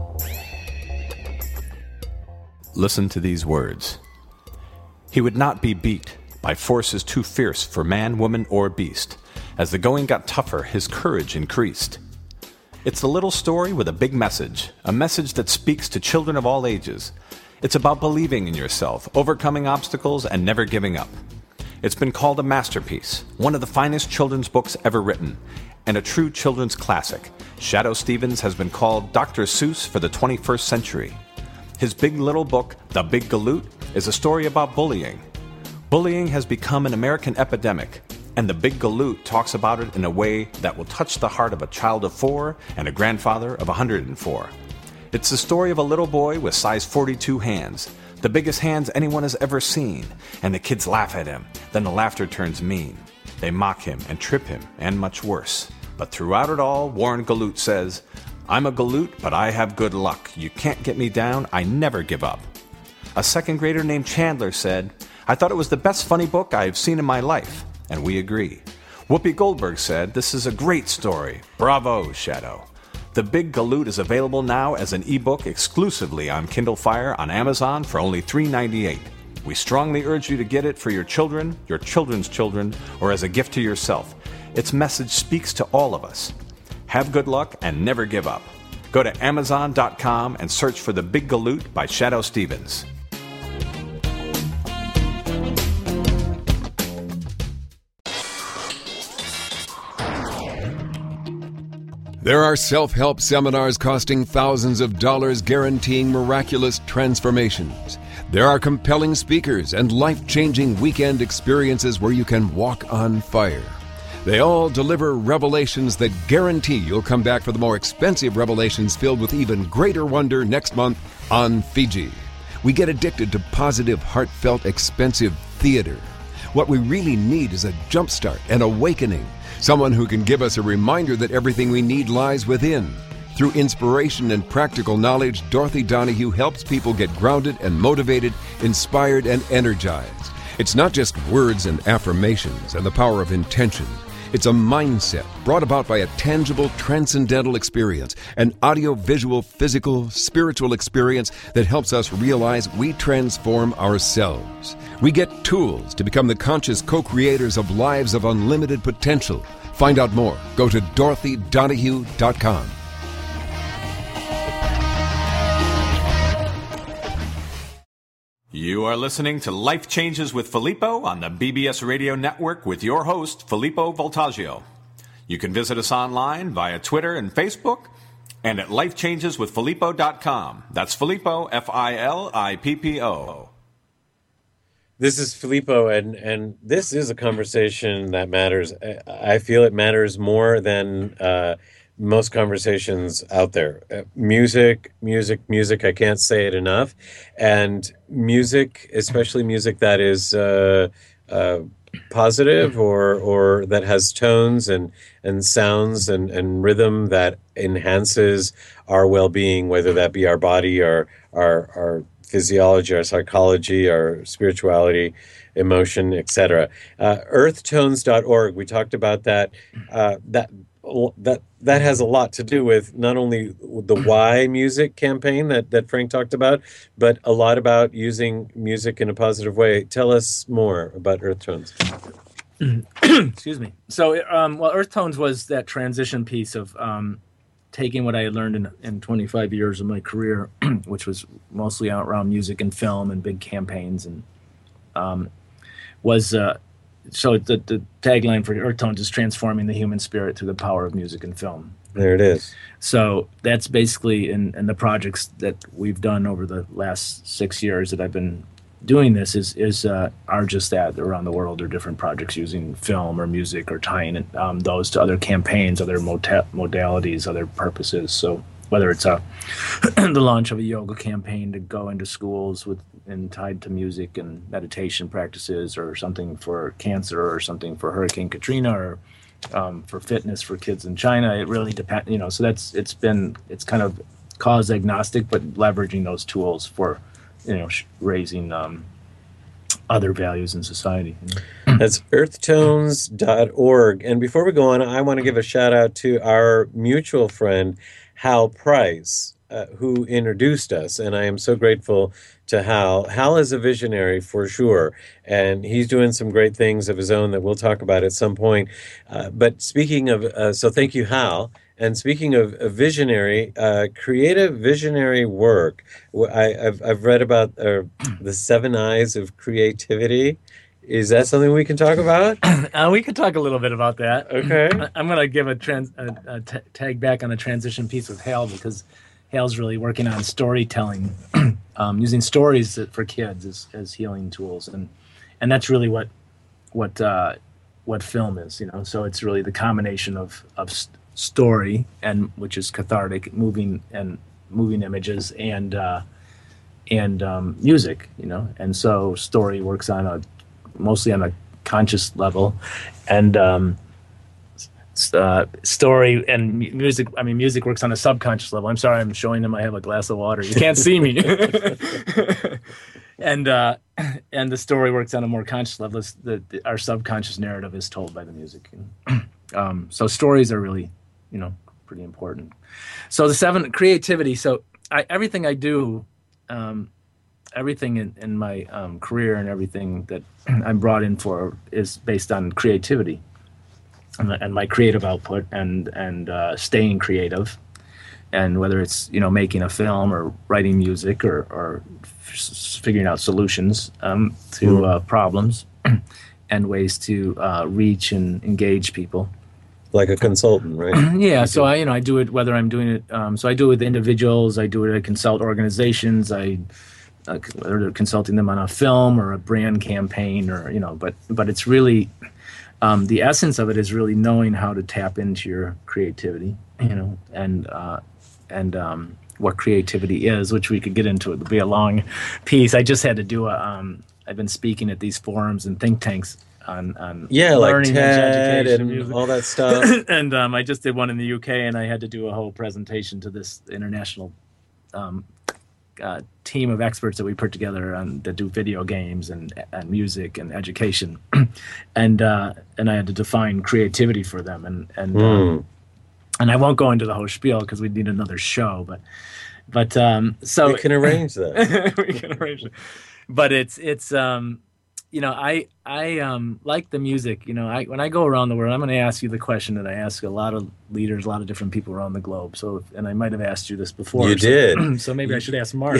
Listen to these words. He would not be beat by forces too fierce for man, woman, or beast. As the going got tougher, his courage increased. It's a little story with a big message, a message that speaks to children of all ages. It's about believing in yourself, overcoming obstacles, and never giving up. It's been called a masterpiece, one of the finest children's books ever written, and a true children's classic. Shadoe Stevens has been called Doctor Seuss for the twenty-first century. His big little book, The Big Galoot, is a story about bullying. Bullying has become an American epidemic, and The Big Galoot talks about it in a way that will touch the heart of a child of four and a grandfather of one hundred four. It's the story of a little boy with size forty-two hands, the biggest hands anyone has ever seen, and the kids laugh at him. Then the laughter turns mean. They mock him and trip him, and much worse. But throughout it all, Warren Galoot says, "I'm a Galoot, but I have good luck. You can't get me down. I never give up." A second grader named Chandler said, "I thought it was the best funny book I've seen in my life." And we agree. Whoopi Goldberg said, "This is a great story. Bravo, Shadoe." The Big Galoot is available now as an ebook exclusively on Kindle Fire on Amazon for only three dollars and ninety-eight cents. We strongly urge you to get it for your children, your children's children, or as a gift to yourself. Its message speaks to all of us. Have good luck and never give up. Go to amazon dot com and search for The Big Galoot by Shadoe Stevens. There are self-help seminars costing thousands of dollars guaranteeing miraculous transformations. There are compelling speakers and life-changing weekend experiences where you can walk on fire. They all deliver revelations that guarantee you'll come back for the more expensive revelations filled with even greater wonder next month on Fiji. We get addicted to positive, heartfelt, expensive theater. What we really need is a jumpstart, an awakening, someone who can give us a reminder that everything we need lies within. Through inspiration and practical knowledge, Dorothy Donahue helps people get grounded and motivated, inspired and energized. It's not just words and affirmations and the power of intention. It's a mindset brought about by a tangible, transcendental experience, an audio-visual, physical, spiritual experience that helps us realize we transform ourselves. We get tools to become the conscious co-creators of lives of unlimited potential. Find out more. Go to dorothy donahue dot com. You are listening to Life Changes with Filippo on the B B S Radio Network with your host, Filippo Voltaggio. You can visit us online via Twitter and Facebook and at life changes with filippo dot com. That's Filippo, F I L I P P O. This is Filippo, and, and this is a conversation that matters. I feel it matters more than uh, most conversations out there. Uh, music, music, music, I can't say it enough. And music, especially music that is uh, uh, positive or or that has tones and, and sounds and, and rhythm that enhances our well-being, whether that be our body, our, our, our physiology, our psychology, our spirituality, emotion, et cetera. Uh, earth tones dot org, we talked about that. Uh, that that that has a lot to do with not only the Why Music campaign that, that Frank talked about, but a lot about using music in a positive way. Tell us more about Earth Tones. Excuse me. So, um, well, Earth Tones was that transition piece of um, taking what I had learned in, in twenty-five years of my career, which was mostly out around music and film and big campaigns, and um, was... Uh, So the, the tagline for Earth Tones is transforming the human spirit through the power of music and film. There it is. So that's basically in, in the projects that we've done over the last six years that I've been doing this is is uh, are just that around the world. There are different projects using film or music or tying um, those to other campaigns, other mota- modalities, other purposes. So whether it's a the launch of a yoga campaign to go into schools with and tied to music and meditation practices, or something for cancer, or something for Hurricane Katrina, or um, for fitness for kids in China. It really depends, you know. So that's it's been it's kind of cause agnostic, but leveraging those tools for, you know, sh- raising um, other values in society. You know? That's earth tones dot org. And before we go on, I want to give a shout out to our mutual friend, Hal Price, uh, who introduced us. And I am so grateful to Hal. Hal is a visionary for sure. And he's doing some great things of his own that we'll talk about at some point. Uh, but speaking of, uh, so thank you, Hal. And speaking of a visionary, uh, creative visionary work, I, I've, I've read about uh, the seven eyes of creativity. Is that something we can talk about? Uh, we could talk a little bit about that. Okay. I'm going to give a, trans, a, a t- tag back on a transition piece with Hal, because Hal's really working on storytelling, um, using stories for kids as, as healing tools, and and that's really what what uh, what film is, you know. So it's really the combination of of st- story, and which is cathartic, moving and moving images, and uh, and um, music, you know. And so story works on a mostly on a conscious level, and um, uh, story and mu- music. I mean, music works on a subconscious level. I'm sorry, I'm showing them I have a glass of water. You can't see me. and uh, and the story works on a more conscious level. It's the, the, our subconscious narrative is told by the music. um, so stories are really, you know, pretty important. So the seven creativity. So I, everything I do. Um, Everything in, in my um, career and everything that I'm brought in for is based on creativity and, and my creative output and and uh, staying creative, and whether it's, you know, making a film or writing music or, or f- figuring out solutions um, to mm. uh, problems and ways to uh, reach and engage people. Like a consultant, right? Yeah, so I, you know, I do it whether I'm doing it. Um, so I do it with individuals. I do it. I consult organizations. I Uh, whether they're consulting them on a film or a brand campaign, or, you know, but but it's really um, the essence of it is really knowing how to tap into your creativity, you know, and uh, and um, what creativity is, which we could get into. It would be a long piece. I just had to do a um, I've been speaking at these forums and think tanks on on Yeah, like learning TED education, and music. all that stuff. And um, I just did one in the U K, and I had to do a whole presentation to this international um, uh, team of experts that we put together on that do video games and and music and education, and uh, and I had to define creativity for them, and and Mm. um, and I won't go into the whole spiel because we need another show, but but um, so We can arrange that. we can arrange it. But it's it's um you know I I um like the music. You know, I when I go around the world, I'm going to ask you the question that I ask a lot of leaders, a lot of different people around the globe. So, and I might have asked you this before. You so, did. So maybe I should ask Mark.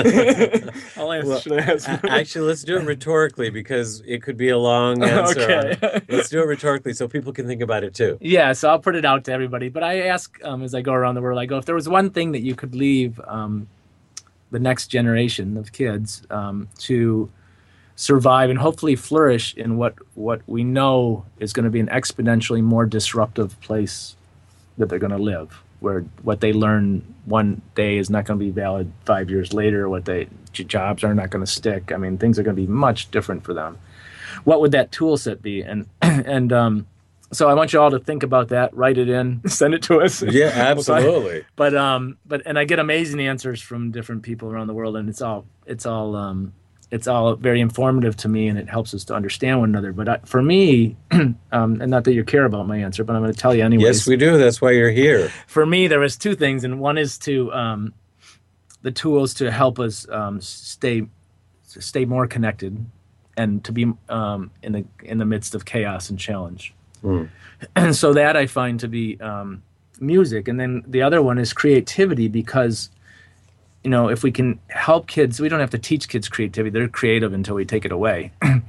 I'll ask. Well, should I ask Mark? A- Actually, let's do it rhetorically because it could be a long answer. Okay. Let's do it rhetorically so people can think about it too. Yeah, so I'll put it out to everybody. But I ask um, as I go around the world, I go, if there was one thing that you could leave um, the next generation of kids um, to survive and hopefully flourish in what, what we know is going to be an exponentially more disruptive place that they're going to live, where what they learn one day is not going to be valid five years later, what they jobs are not going to stick. I mean, things are going to be much different for them. What would that tool set be? And and um, so I want you all to think about that, write it in, send it to us. Yeah, absolutely. But um, but and I get amazing answers from different people around the world, and it's all it's all um, it's all very informative to me, and it helps us to understand one another. But I, for me, um, and not that you care about my answer, but I'm going to tell you anyways. Yes, we do. That's why you're here. For me, there was two things, and one is to um, the tools to help us um, stay stay more connected, and to be um, in the in the midst of chaos and challenge. Mm. And so that I find to be um, music, and then the other one is creativity, because you know if we can help kids, we don't have to teach kids creativity; they're creative until we take it away.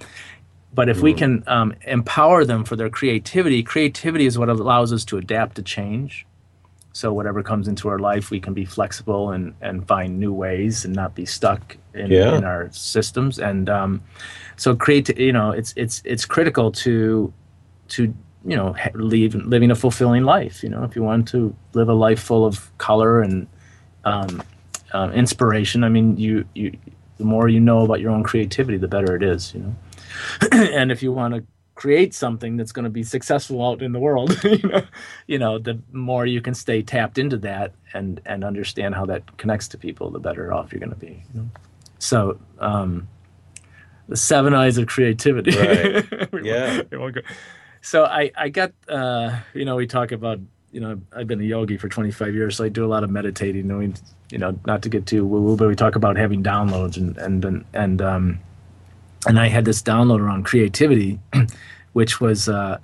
But if mm. we can um, empower them for their creativity, creativity is what allows us to adapt to change. So whatever comes into our life, we can be flexible and, and find new ways and not be stuck in, yeah. in our systems. And um, so create, you know, it's it's it's critical to to you know leave living a fulfilling life. You know, if you want to live a life full of color and um, uh, inspiration, I mean, you you the more you know about your own creativity, the better it is. You know, and if you want to create something that's going to be successful out in the world, you know, you know, the more you can stay tapped into that and and understand how that connects to people, the better off you're going to be. You know? So um, the seven eyes of creativity. Right. we Yeah. Won't, we won't go. So I I got uh, you know we talk about you know I've been a yogi for twenty-five years, so I do a lot of meditating. And we, you know, not to get too woo woo, but we talk about having downloads and and and, and um. And I had this download around creativity, which was uh,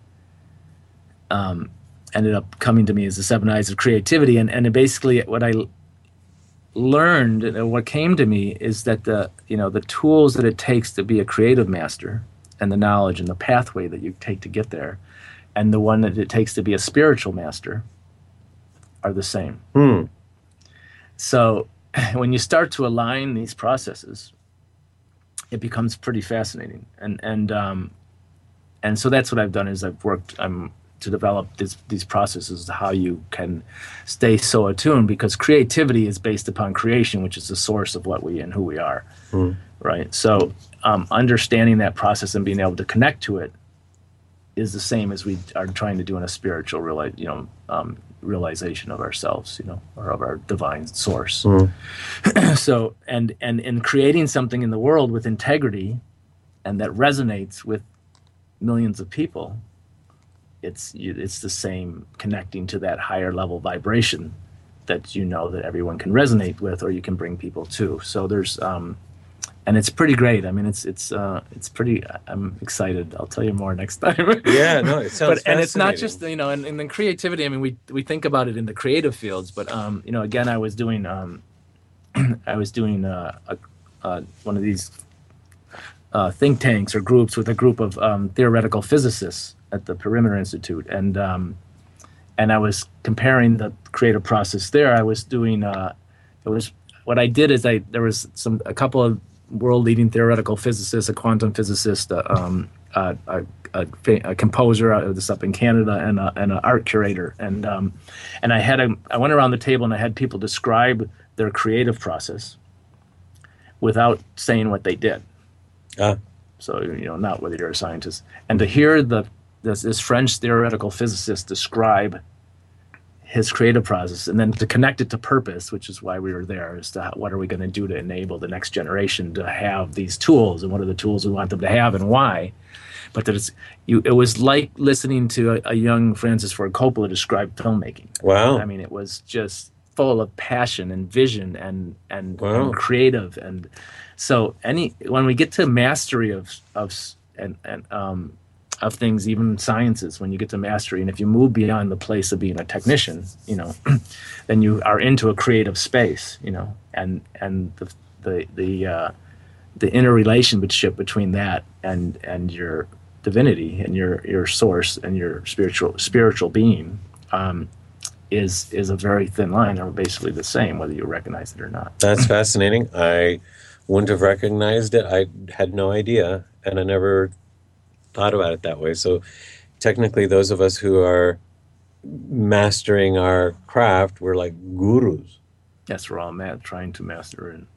um, ended up coming to me as the seven eyes of creativity. And and it basically what I learned, and what came to me, is that the you know the tools that it takes to be a creative master, and the knowledge and the pathway that you take to get there, and the one that it takes to be a spiritual master, are the same. Hmm. So when you start to align these processes, it becomes pretty fascinating, and and um, and so that's what I've done is I've worked um, to develop this, these processes, how you can stay so attuned, because creativity is based upon creation, which is the source of what we and who we are, Mm. right? So um, understanding that process and being able to connect to it is the same as we are trying to do in a spiritual, reali- you know, um, realization of ourselves, you know, or of our divine source. Mm. So, and, and in creating something in the world with integrity and that resonates with millions of people, it's it's the same, connecting to that higher level vibration that you know that everyone can resonate with, or you can bring people to. So there's, um, and it's pretty great. I mean, it's it's uh, it's pretty. I'm excited. I'll tell you more next time. Yeah, no, it sounds. But and it's not fascinating. just you know, and, and then creativity. I mean, we we think about it in the creative fields, but um, you know, again, I was doing um, I was doing uh, a, uh, one of these uh, think tanks or groups with a group of um, theoretical physicists at the Perimeter Institute, and um, and I was comparing the creative process there. I was doing uh, it was what I did is I there was some a couple of world leading theoretical physicists, a quantum physicist, uh, um, uh, a, a, a composer out of this up in Canada, and a, and an art curator, and um, and I had a I went around the table and I had people describe their creative process without saying what they did. Ah. So, you know, not whether you're a scientist. And to hear the this, this French theoretical physicist describe his creative process, and then to connect it to purpose, which is why we were there, as to how, what are we going to do to enable the next generation to have these tools, and what are the tools we want them to have, and why. But that it's you. It was like listening to a, a young Francis Ford Coppola describe filmmaking. Wow! I mean, it was just full of passion and vision and and, wow. and creative. And so, any when we get to mastery of of and and um, of things, even sciences, when you get to mastery, and if you move beyond the place of being a technician, you know, then you are into a creative space, you know, and and the the the uh, the interrelationship between that and and your divinity and your your source and your spiritual spiritual being um, is is a very thin line. They're basically the same, whether you recognize it or not. That's fascinating. I wouldn't have recognized it. I had no idea, and I never thought about it that way. So technically, those of us who are mastering our craft, we're like gurus. Yes, we're all mad trying to master it.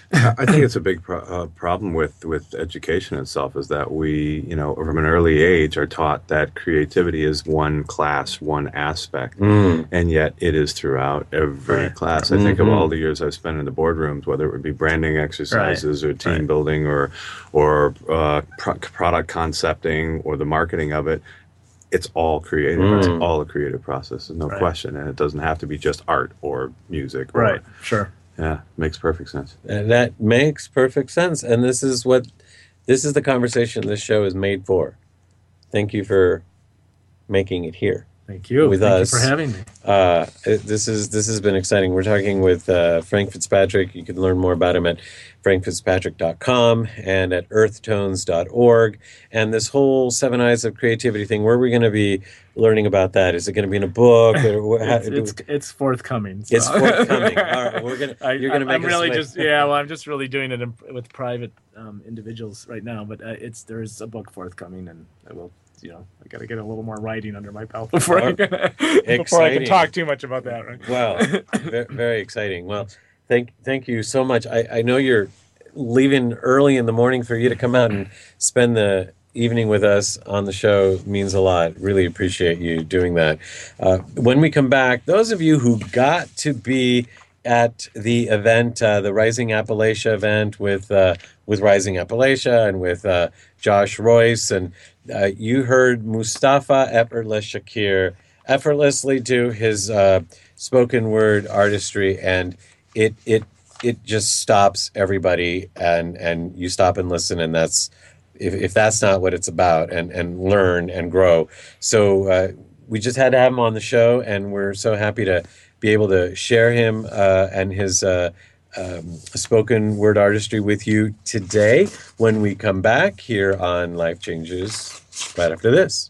I think it's a big pro- uh, problem with, with education itself is that we, you know, from an early age are taught that creativity is one class, one aspect, Mm. and yet it is throughout every Right. class. I think Mhm. of all the years I've spent in the boardrooms, whether it would be branding exercises or team Right. building or or uh, pro- product concepting or the marketing of it. It's all creative. Mm. It's all a creative process. There's no Right. question, and it doesn't have to be just art or music. Or, Right, sure. Yeah, makes perfect sense. And that makes perfect sense. And this is what, this is the conversation this show is made for. Thank you for making it here. Thank you. With Thank us. you for having me. Uh, it- this is this has been exciting. We're talking with uh, Frank Fitzpatrick. You can learn more about him at frank fitzpatrick dot com and at earth tones dot org. And this whole Seven Eyes of Creativity thing, where are we going to be learning about that? Is it going to be in a book? Or how, It's, do it's, it's forthcoming. It's so. forthcoming. All right, we're gonna. I, You're gonna make I'm us really make- just yeah. Well, I'm just really doing it in, with private um, individuals right now. But uh, it's there's a book forthcoming, and I will. You know, I got to get a little more writing under my belt before I can, before I Exciting. can talk too much about that. Right? Wow, very, very exciting. Well, thank thank you so much. I, I know you're leaving early in the morning. For you to come out and spend the evening with us on the show means a lot. Really appreciate you doing that. Uh, when we come back, those of you who got to be at the event, uh, the Rising Appalachia event with uh, with Rising Appalachia and with uh, Josh Royce, and uh, you heard Mustafa Effortless Shakir effortlessly do his uh, spoken word artistry, and it it it just stops everybody, and and you stop and listen, and that's if, if that's not what it's about, and and learn and grow. So uh, we just had to have him on the show, and we're so happy to be able to share him uh, and his uh, um, spoken word artistry with you today when we come back here on Life Changes right after this.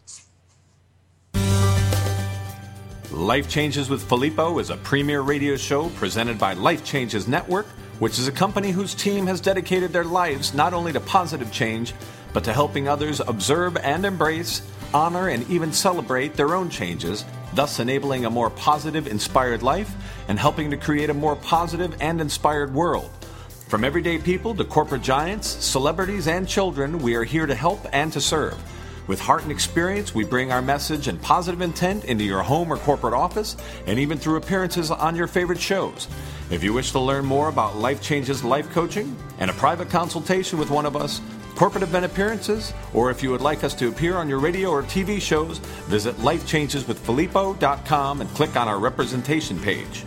Life Changes with Filippo is a premier radio show presented by Life Changes Network, which is a company whose team has dedicated their lives not only to positive change, but to helping others observe and embrace, honor, and even celebrate their own changes, thus enabling a more positive, inspired life and helping to create a more positive and inspired world. From everyday people to corporate giants, celebrities, and children, we are here to help and to serve. With heart and experience, we bring our message and positive intent into your home or corporate office, and even through appearances on your favorite shows. If you wish to learn more about Life Changes life coaching and a private consultation with one of us, corporate event appearances, or if you would like us to appear on your radio or T V shows, visit life changes with filippo dot com and click on our representation page.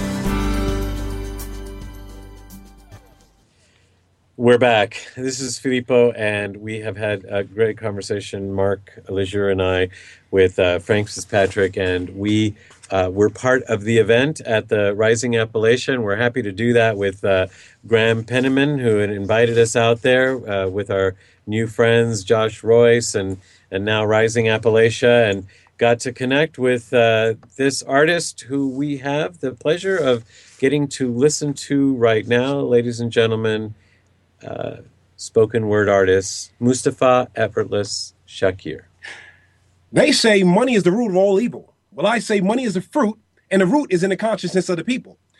We're back. This is Filippo, and we have had a great conversation, Mark Lejeune and I, with uh, Frank Fitzpatrick, and we uh, were part of the event at the Rising Appalachia, and we're happy to do that with uh, Graham Penniman, who had invited us out there uh, with our new friends, Josh Royce, and, and now Rising Appalachia, and got to connect with uh, this artist who we have the pleasure of getting to listen to right now, ladies and gentlemen. Uh, spoken word artist Mustafa Effortless Shakir. They say money is the root of all evil. Well, I say money is the fruit, and the root is in the consciousness of the people.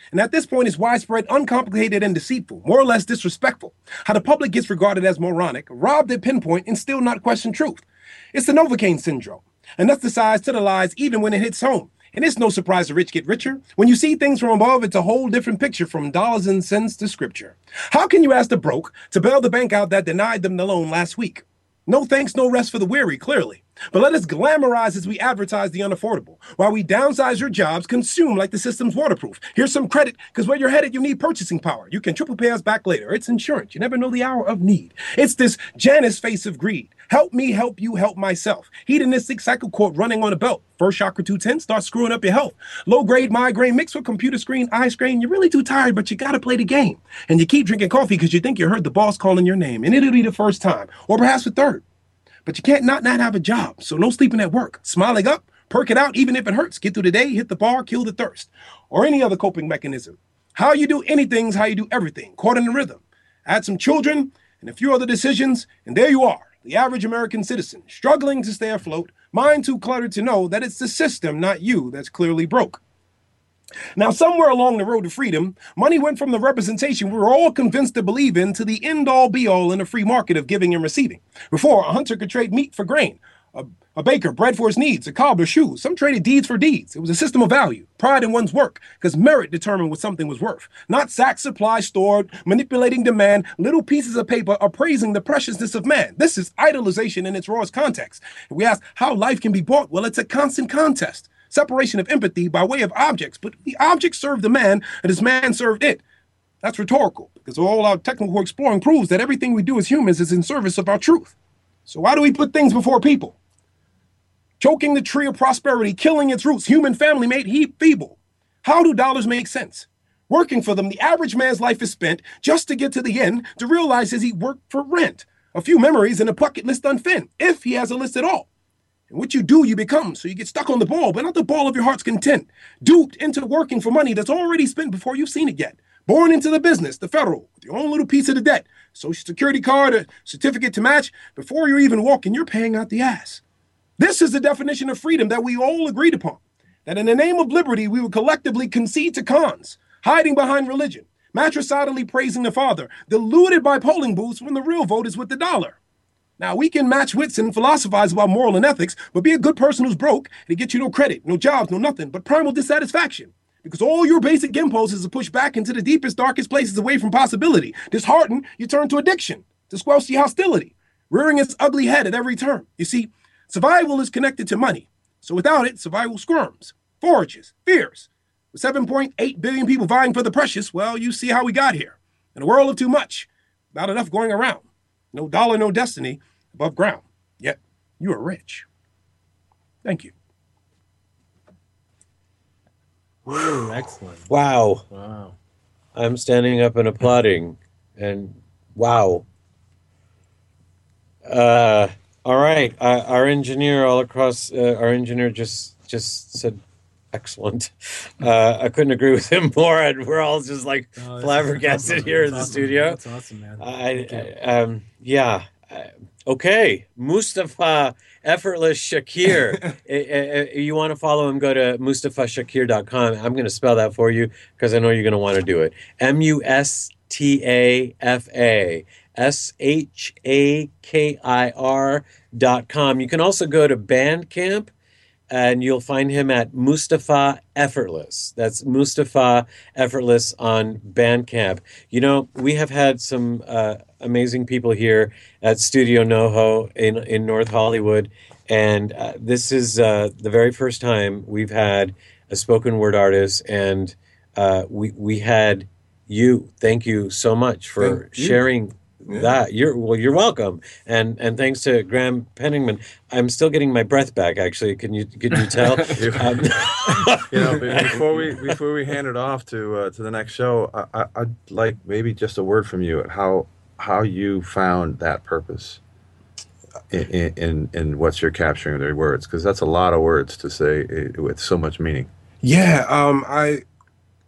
And at this point, it's widespread, uncomplicated, and deceitful, more or less disrespectful. How the public gets regarded as moronic, robbed at pinpoint, and still not question truth. It's the Novocaine syndrome. Anesthetized to the lies even when it hits home. And it's no surprise the rich get richer. When you see things from above, it's a whole different picture from dollars and cents to scripture. How can you ask the broke to bail the bank out that denied them the loan last week? No thanks, no rest for the weary, clearly. But let us glamorize as we advertise the unaffordable. While we downsize your jobs, consume like the system's waterproof. Here's some credit, because where you're headed, you need purchasing power. You can triple pay us back later. It's insurance. You never know the hour of need. It's this Janus face of greed. Help me help you help myself. Hedonistic cycle cord running on a belt. First chakra two ten, start screwing up your health. Low-grade migraine mixed with computer screen, eye strain. You're really too tired, but you got to play the game. And you keep drinking coffee because you think you heard the boss calling your name. And it'll be the first time, or perhaps the third. But you can't not not have a job, so no sleeping at work. Smiling up, perk it out even if it hurts. Get through the day, hit the bar, kill the thirst. Or any other coping mechanism. How you do anything's how you do everything, caught in the rhythm. Add some children and a few other decisions, and there you are, the average American citizen, struggling to stay afloat, mind too cluttered to know that it's the system, not you, that's clearly broke. Now, somewhere along the road to freedom, money went from the representation we were all convinced to believe in to the end-all be-all in a free market of giving and receiving. Before, a hunter could trade meat for grain, a, a baker bread for his needs, a cobbler shoes. Some traded deeds for deeds. It was a system of value, pride in one's work, because merit determined what something was worth. Not sack supply stored, manipulating demand, little pieces of paper appraising the preciousness of man. This is idolization in its rawest context. And we ask how life can be bought. Well, it's a constant contest. Separation of empathy by way of objects, but the object served the man, and this man served it. That's rhetorical, because all our technical exploring proves that everything we do as humans is in service of our truth. So why do we put things before people? Choking the tree of prosperity, killing its roots, human family made he feeble. How do dollars make sense? Working for them, the average man's life is spent just to get to the end, to realize as he worked for rent. A few memories and a bucket list unfin, if he has a list at all. And what you do, you become. So you get stuck on the ball, but not the ball of your heart's content. Duped into working for money that's already spent before you've seen it yet. Born into the business, the federal, with your own little piece of the debt. Social security card, a certificate to match. Before you're even walking, you're paying out the ass. This is the definition of freedom that we all agreed upon. That in the name of liberty, we would collectively concede to cons, hiding behind religion, matricidally praising the father, deluded by polling booths when the real vote is with the dollar. Now, we can match wits and philosophize about moral and ethics, but be a good person who's broke, and it gets you no credit, no jobs, no nothing, but primal dissatisfaction. Because all your basic impulses are pushed back into the deepest, darkest places away from possibility. Disheartened, you turn to addiction, to squelchy hostility, rearing its ugly head at every turn. You see, survival is connected to money. So without it, survival squirms, forages, fears. With seven point eight billion people vying for the precious, well, you see how we got here. In a world of too much, not enough going around. No dollar, no destiny. Above ground, yet you are rich. Thank you. Ooh, excellent. Wow. Wow. I'm standing up and applauding. And wow. Uh, all right. Uh, our engineer all across, uh, our engineer just just said, excellent. Uh, I couldn't agree with him more. And we're all just like Oh, that's- flabbergasted that's here in the awesome. studio. That's awesome, man. I, Thank you. I um yeah. Uh, Okay, Mustafa Effortless Shakir. I- I- you want to follow him, go to mustafa shakir dot com. I'm going to spell that for you because I know you're going to want to do it. M U S T A F A S H A K I R dot com. You can also go to Bandcamp and you'll find him at Mustafa Effortless. That's Mustafa Effortless on Bandcamp. You know, we have had some uh, amazing people here at Studio NoHo in, in North Hollywood, and uh, this is uh, the very first time we've had a spoken word artist, and uh, we we had you. Thank you so much for Thank you. sharing Yeah. that. You're well. You're welcome, and and thanks to Graham Penningman. I'm still getting my breath back. Actually, can you can you tell? um, You know, be- before we before we hand it off to uh, to the next show, I, I, I'd like maybe just a word from you at how how you found that purpose in in, in what you're capturing with your words, because that's a lot of words to say uh, with so much meaning. Yeah, um, I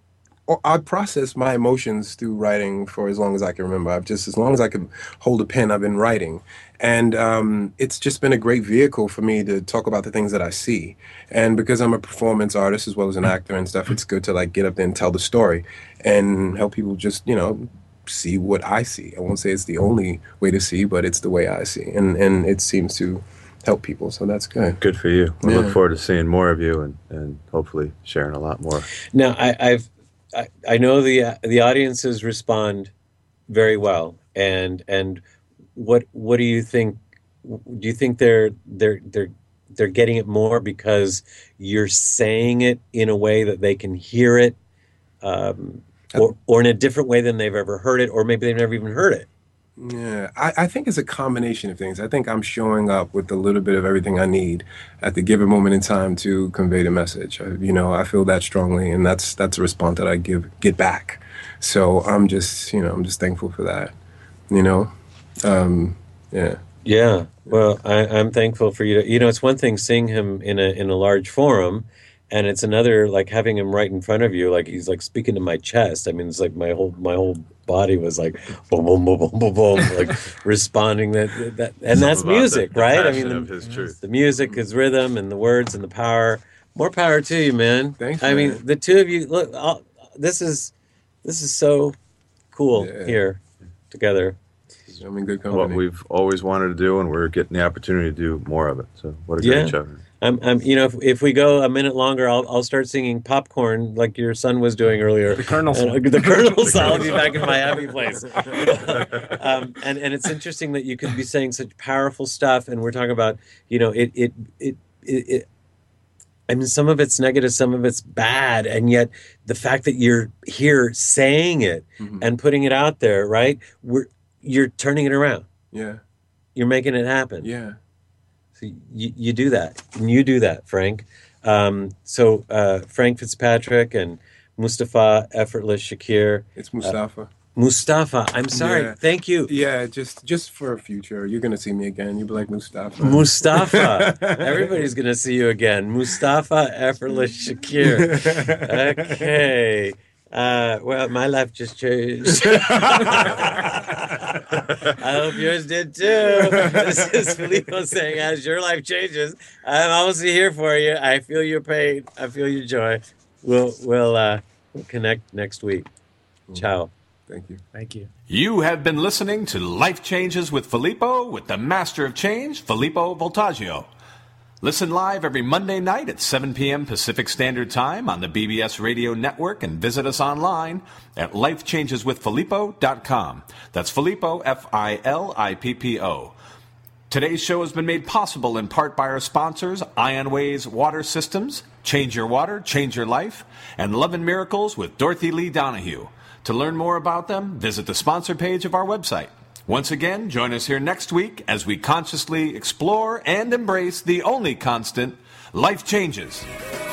I process my emotions through writing for as long as I can remember. I've just, as long as I can hold a pen, I've been writing. And um, it's just been a great vehicle for me to talk about the things that I see. And because I'm a performance artist as well as an actor and stuff, it's good to like get up there and tell the story and help people just, you know, see what I see. I won't say it's the only way to see, but it's the way I see. And, and it seems to help people, so that's good. Good for you. We Yeah. look forward to seeing more of you and, and hopefully sharing a lot more. Now, I, I've I, I know the the audiences respond very well, and and what what do you think? Do you think they're they're they're they're getting it more because you're saying it in a way that they can hear it, um, or or in a different way than they've ever heard it, or maybe they've never even heard it? Yeah, I, I think it's a combination of things. I think I'm showing up with a little bit of everything I need at the given moment in time to convey the message. I, you know, I feel that strongly, and that's that's a response that I give get back. So I'm just, you know, I'm just thankful for that. You know, um, yeah. Yeah. Well, I, I'm thankful for you. To, you know, it's one thing seeing him in a in a large forum, and it's another like having him right in front of you, like he's like speaking to my chest. I mean, it's like my whole my whole body was like boom, boom, boom, boom, boom, boom, like responding. That that, and that's Something about music, the- the right? I passion mean, of the, his truth. the music is rhythm, and the words and the power. More power to you, man. Thanks, I mean, man. the two of you. Look, I'll, this is this is so cool Yeah. here together. I'm in good What company. we've always wanted to do, and we're getting the opportunity to do more of it. So what a great Yeah. show. I'm, I'm, you know, if, if we go a minute longer, I'll, I'll start singing Popcorn like your son was doing earlier. The Colonel And, song. uh, the Colonel song. I'll be back in my happy place. um, and and it's interesting that you could be saying such powerful stuff, and we're talking about, you know, it it it it. it I mean, some of it's negative, some of it's bad, and yet the fact that you're here saying it Mhm. and putting it out there, right? We're you're turning it around. Yeah, You're making it happen. yeah. So you, you do that, and you do that, Frank. Um, so uh, Frank Fitzpatrick and Mustafa Effortless Shakir. It's Mustafa. Mustafa, I'm sorry. Yeah. Thank you. Yeah, just just for future. You're gonna see me again. You'll be like Mustafa. Mustafa. Everybody's going to see you again. Mustafa Effortless Shakir. Okay. Uh, well, my life just changed. I hope yours did too. This is Filippo saying, as your life changes, I'm always here for you. I feel your pain. I feel your joy. We'll we'll uh, we'll connect next week. Ciao. Thank you. Thank you. You have been listening to Life Changes with Filippo with the Master of Change, Filippo Voltaggio. Listen live every Monday night at seven p.m. Pacific Standard Time on the B B S Radio Network and visit us online at life changes with filippo dot com. That's Filippo, F I L I P P O. Today's show has been made possible in part by our sponsors, Ionways Water Systems, Change Your Water, Change Your Life, and Love and Miracles with Dorothy Lee Donahue. To learn more about them, visit the sponsor page of our website. Once again, join us here next week as we consciously explore and embrace the only constant, life changes.